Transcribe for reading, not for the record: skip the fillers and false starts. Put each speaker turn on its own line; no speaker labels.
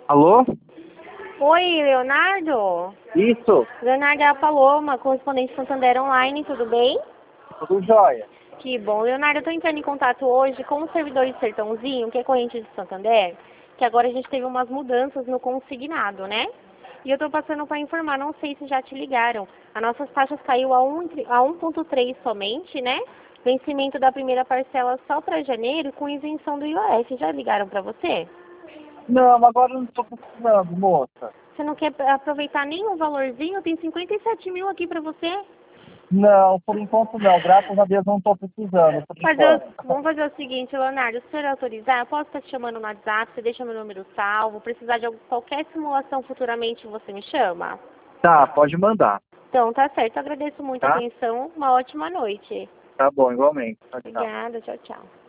Alô?
Oi, Leonardo?
Isso,
Leonardo é a Paloma, correspondente Santander Online, tudo bem?
tudo jóia.
Que bom. Leonardo, eu estou entrando em contato hoje com o servidor de Sertãozinho, que é corrente de Santander, que agora a gente teve umas mudanças no consignado, né? E eu estou passando para informar, não sei se já te ligaram. As nossas taxas caiu a 1,3 somente, né? Vencimento da primeira parcela só para janeiro, com isenção do IOF. Já ligaram para você?
Não, agora eu não estou precisando, moça.
Você não quer aproveitar nem um valorzinho? Tem 57 mil aqui para você.
Não, por enquanto não. Graças a Deus não estou precisando, por enquanto.
Vamos fazer o seguinte, Leonardo, se o senhor autorizar, eu posso estar te chamando no WhatsApp, você deixa meu número salvo, precisar de qualquer simulação futuramente, você me chama?
Tá, pode mandar,
Então, tá certo, agradeço muito a
tá?
atenção, uma ótima noite.
Tá bom, igualmente. Tchau, tchau.
Obrigada, tchau, tchau.